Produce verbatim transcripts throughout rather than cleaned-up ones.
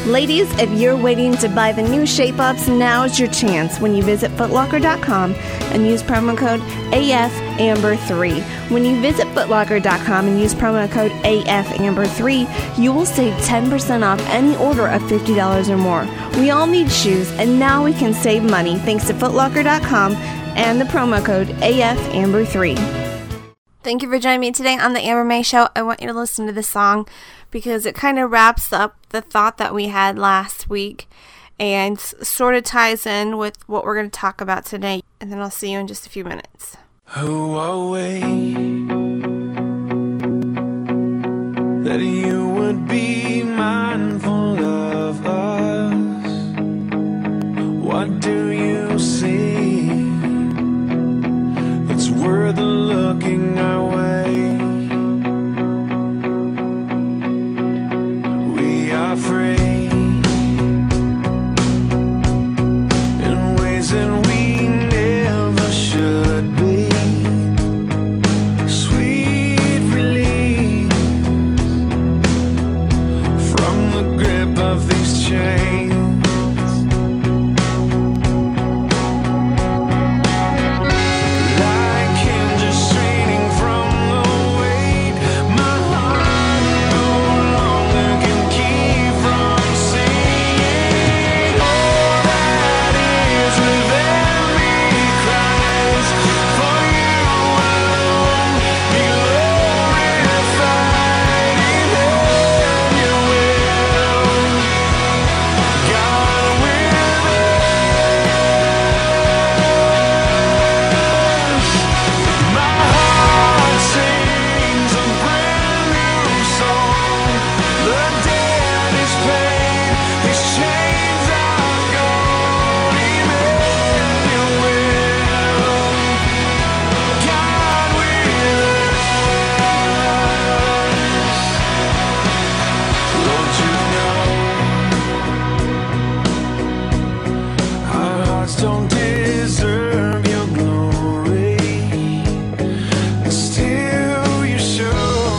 Ladies, if you're waiting to buy the new Shape-Ups, now's your chance when you visit foot locker dot com and use promo code A F Amber three. When you visit foot locker dot com and use promo code A F Amber three, you will save ten percent off any order of fifty dollars or more. We all need shoes, and now we can save money thanks to foot locker dot com and the promo code A F Amber three. Thank you for joining me today on the Amber May Show. I want you to listen to this song because it kind of wraps up the thought that we had last week and sort of ties in with what we're going to talk about today. And then I'll see you in just a few minutes. Who are we that you would be mindful of us? What do you see that's worth looking our way? We are free in ways that we never should be. Sweet relief from the grip of these chains. Don't deserve your glory, and still you show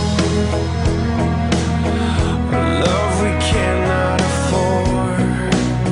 love we cannot afford.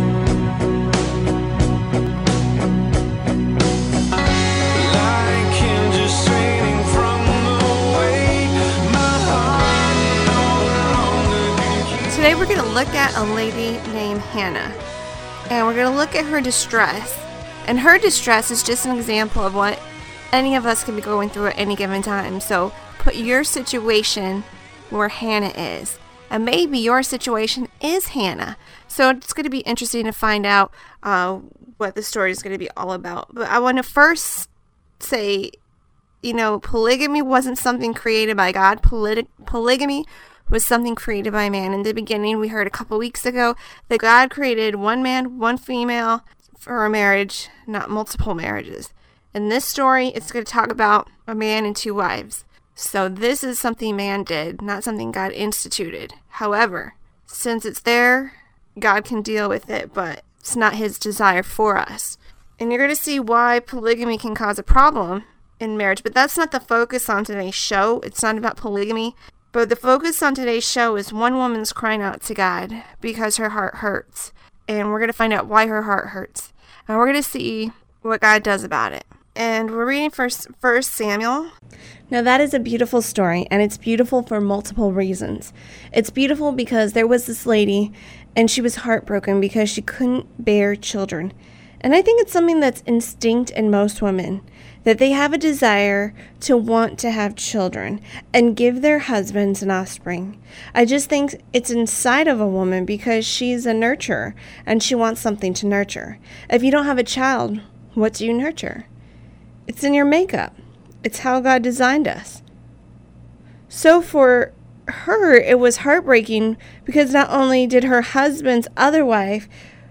Like angels straining from the weight, my heart no longer can keep. Today we're going to look at a lady named Hannah. And we're going to look at her distress. And her distress is just an example of what any of us can be going through at any given time. So put your situation where Hannah is. And maybe your situation is Hannah. So it's going to be interesting to find out uh, what the story is going to be all about. But I want to first say, you know, polygamy wasn't something created by God. Poly- polygamy was something created by man. In the beginning, we heard a couple weeks ago that God created one man, one female for a marriage, not multiple marriages. In this story, it's going to talk about a man and two wives. So this is something man did, not something God instituted. However, since it's there, God can deal with it, but it's not his desire for us. And you're going to see why polygamy can cause a problem in marriage, but that's not the focus on today's show. It's not about polygamy. But the focus on today's show is one woman's crying out to God because her heart hurts. And we're going to find out why her heart hurts. And we're going to see what God does about it. And we're reading first, First Samuel. Now that is a beautiful story, and it's beautiful for multiple reasons. It's beautiful because there was this lady, and she was heartbroken because she couldn't bear children. And I think it's something that's instinct in most women, that they have a desire to want to have children and give their husbands an offspring. I just think it's inside of a woman because she's a nurturer and she wants something to nurture. If you don't have a child, what do you nurture? It's in your makeup. It's how God designed us. So for her, it was heartbreaking because not only did her husband's other wife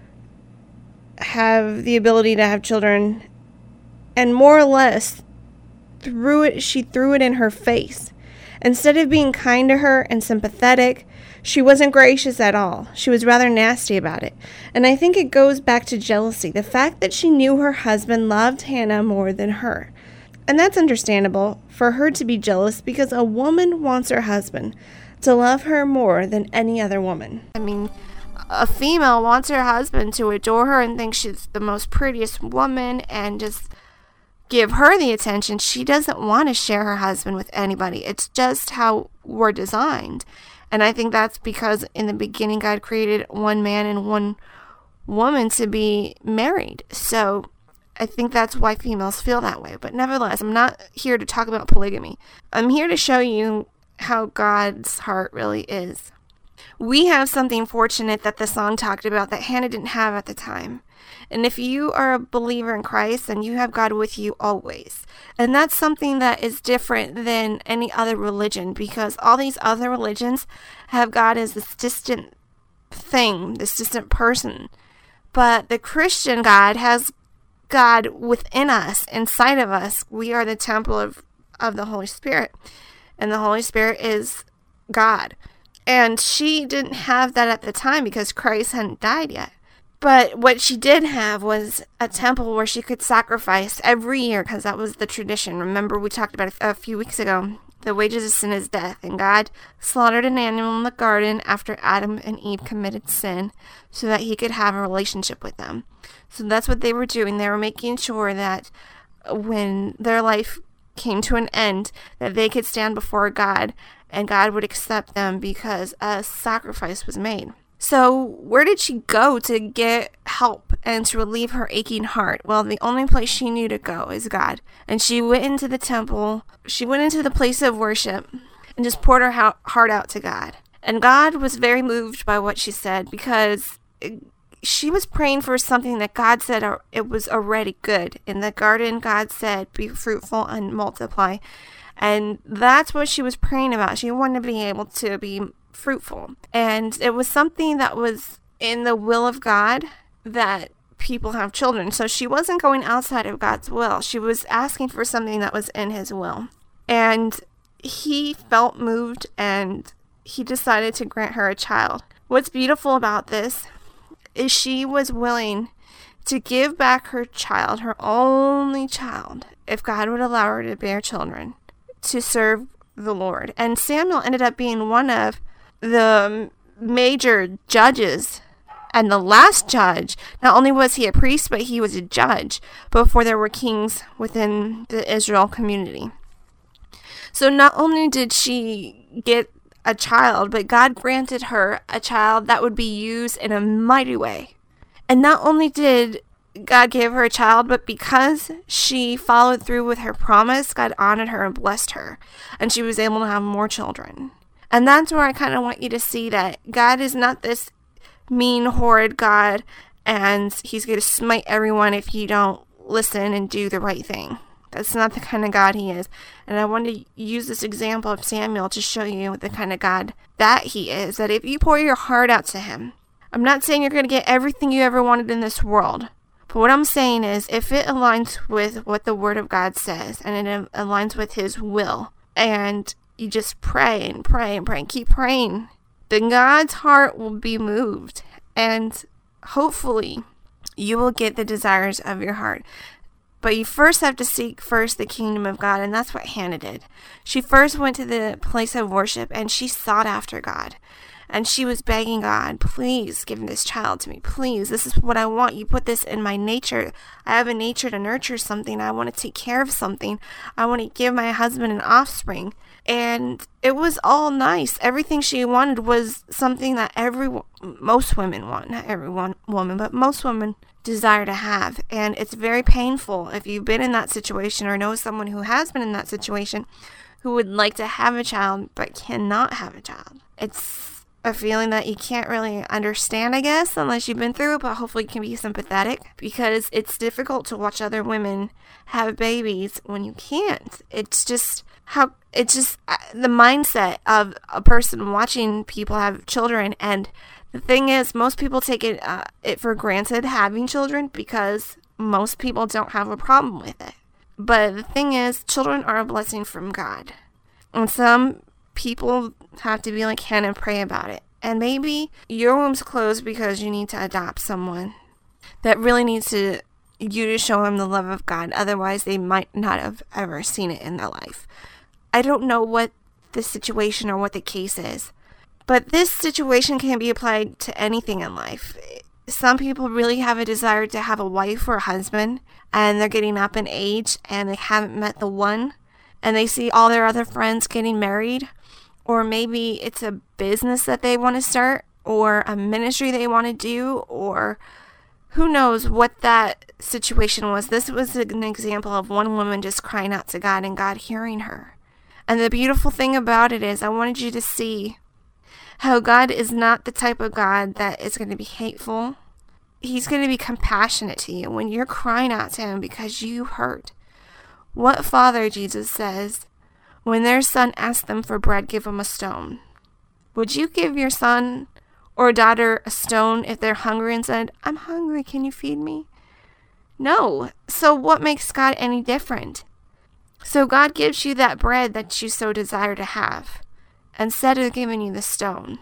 have the ability to have children, and more or less threw it she threw it in her face. Instead of being kind to her and sympathetic, she wasn't gracious at all. She was rather nasty about it. And I think it goes back to jealousy, the fact that she knew her husband loved Hannah more than her. And that's understandable for her to be jealous because a woman wants her husband to love her more than any other woman. I mean, a female wants her husband to adore her and think she's the most prettiest woman and just give her the attention, she doesn't want to share her husband with anybody. It's just how we're designed. And I think that's because in the beginning God created one man and one woman to be married. So I think that's why females feel that way. But nevertheless, I'm not here to talk about polygamy. I'm here to show you how God's heart really is. We have something fortunate that the song talked about that Hannah didn't have at the time. And if you are a believer in Christ, then you have God with you always. And that's something that is different than any other religion, because all these other religions have God as this distant thing, this distant person. But the Christian God has God within us, inside of us. We are the temple of, of the Holy Spirit. And the Holy Spirit is God. And she didn't have that at the time because Christ hadn't died yet. But what she did have was a temple where she could sacrifice every year, because that was the tradition. Remember, we talked about it a few weeks ago. The wages of sin is death. And God slaughtered an animal in the garden after Adam and Eve committed sin so that he could have a relationship with them. So that's what they were doing. They were making sure that when their life came to an end, that they could stand before God and God would accept them because a sacrifice was made. So where did she go to get help and to relieve her aching heart? Well, the only place she knew to go is God. And she went into the temple. She went into the place of worship and just poured her heart out to God. And God was very moved by what she said, because it, she was praying for something that God said it was already good. In the garden, God said, be fruitful and multiply. And that's what she was praying about. She wanted to be able to be fruitful. And it was something that was in the will of God that people have children. So she wasn't going outside of God's will. She was asking for something that was in his will. And he felt moved and he decided to grant her a child. What's beautiful about this is she was willing to give back her child, her only child, if God would allow her to bear children, to serve the Lord. And Samuel ended up being one of the major judges and the last judge. Not only was he a priest, but he was a judge before there were kings within the Israel community. So not only did she get a child, but God granted her a child that would be used in a mighty way. And not only did God give her a child, but because she followed through with her promise, God honored her and blessed her. And she was able to have more children. And that's where I kind of want you to see that God is not this mean, horrid God, and he's going to smite everyone if you don't listen and do the right thing. That's not the kind of God he is. And I want to use this example of Samuel to show you the kind of God that he is. That if you pour your heart out to him, I'm not saying you're going to get everything you ever wanted in this world. But what I'm saying is, if it aligns with what the Word of God says, and it aligns with his will, and you just pray and pray and pray and keep praying, then God's heart will be moved. And hopefully you will get the desires of your heart. But you first have to seek first the kingdom of God, and that's what Hannah did. She first went to the place of worship, and she sought after God. And she was begging God, please give this child to me. Please, this is what I want. You put this in my nature. I have a nature to nurture something. I want to take care of something. I want to give my husband an offspring. And it was all nice. Everything she wanted was something that every most women want. Not every one woman, but most women desire to have. And it's very painful if you've been in that situation or know someone who has been in that situation who would like to have a child but cannot have a child. It's a feeling that you can't really understand, I guess, unless you've been through it, but hopefully you can be sympathetic, because it's difficult to watch other women have babies when you can't. It's just how it's just the mindset of a person watching people have children. And the thing is, most people take it uh, it for granted having children because most people don't have a problem with it. But the thing is, children are a blessing from God. And some people have to be like Hannah and pray about it. And maybe your womb's closed because you need to adopt someone that really needs to you to show them the love of God. Otherwise, they might not have ever seen it in their life. I don't know what the situation or what the case is, But this situation can be applied to anything in life. Some people really have a desire to have a wife or a husband, and they're getting up in age and they haven't met the one, and they see all their other friends getting married, or maybe it's a business that they want to start, or a ministry they want to do, or who knows what that situation was. This was an example of one woman just crying out to God and God hearing her. And the beautiful thing about it is I wanted you to see how God is not the type of God that is going to be hateful. He's going to be compassionate to you when you're crying out to him because you hurt. What father, Jesus says, when their son asks them for bread, give them a stone? Would you give your son or daughter a stone if they're hungry and said, I'm hungry, can you feed me? No. So what makes God any different? So God gives you that bread that you so desire to have, instead of giving you the stone.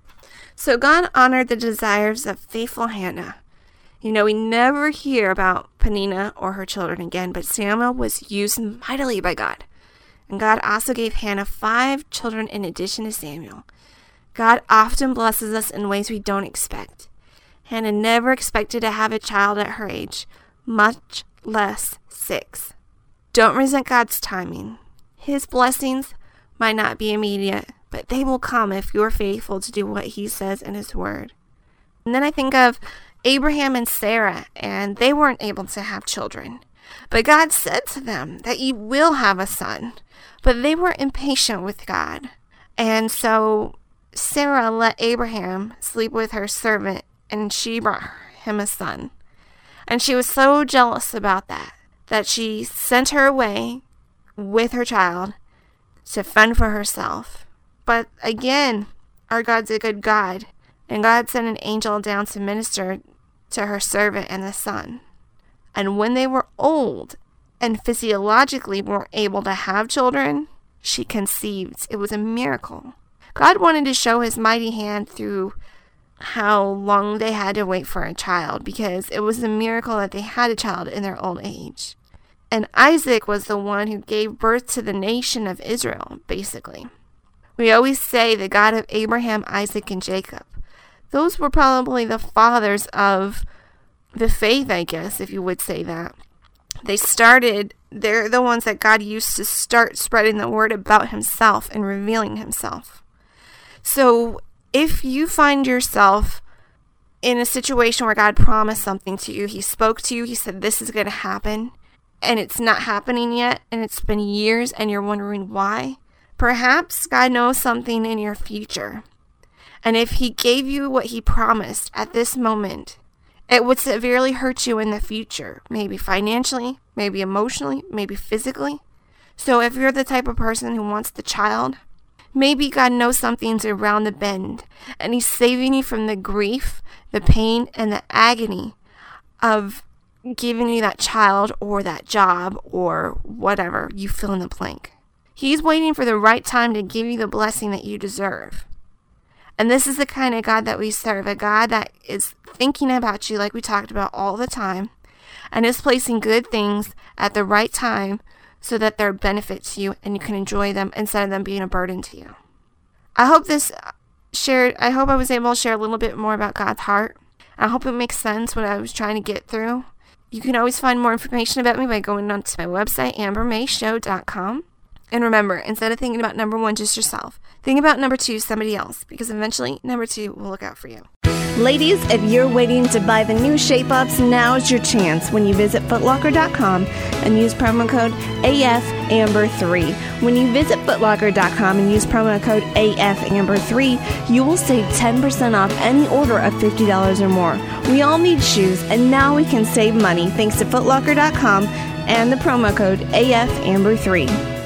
So God honored the desires of faithful Hannah. You know, we never hear about Peninnah or her children again, but Samuel was used mightily by God. And God also gave Hannah five children in addition to Samuel. God often blesses us in ways we don't expect. Hannah never expected to have a child at her age, much less six. Don't resent God's timing. His blessings might not be immediate, but they will come if you're faithful to do what he says in his word. And then I think of Abraham and Sarah, and they weren't able to have children. But God said to them that you will have a son. But they were impatient with God. And so Sarah let Abraham sleep with her servant, and she brought him a son. And she was so jealous about that, that she sent her away with her child to fend for herself. But again, our God's a good God, and God sent an angel down to minister to her servant and the son. And when they were old and physiologically weren't able to have children, she conceived. It was a miracle. God wanted to show his mighty hand through how long they had to wait for a child, because it was a miracle that they had a child in their old age. And Isaac was the one who gave birth to the nation of Israel, basically. We always say the God of Abraham, Isaac, and Jacob. Those were probably the fathers of the faith, I guess, if you would say that. They started, they're the ones that God used to start spreading the word about himself and revealing himself. So if you find yourself in a situation where God promised something to you, he spoke to you, he said this is going to happen, and it's not happening yet, and it's been years, and you're wondering why, perhaps God knows something in your future. And if he gave you what he promised at this moment, it would severely hurt you in the future, maybe financially, maybe emotionally, maybe physically. So if you're the type of person who wants the child, maybe God knows something's around the bend, and he's saving you from the grief, the pain, and the agony of giving you that child or that job or whatever, you fill in the blank. He's waiting for the right time to give you the blessing that you deserve. And this is the kind of God that we serve, a God that is thinking about you like we talked about all the time, and is placing good things at the right time so that they're a benefit to you and you can enjoy them instead of them being a burden to you. I hope this shared, I hope I was able to share a little bit more about God's heart. I hope it makes sense what I was trying to get through. You can always find more information about me by going onto my website, amber may show dot com. And remember, instead of thinking about number one, just yourself, think about number two, somebody else, because eventually number two will look out for you. Ladies, if you're waiting to buy the new Shape-Ups, now is your chance when you visit foot locker dot com and use promo code A F Amber three. When you visit foot locker dot com and use promo code A F Amber three, you will save ten percent off any order of fifty dollars or more. We all need shoes, and now we can save money thanks to foot locker dot com and the promo code A F Amber three.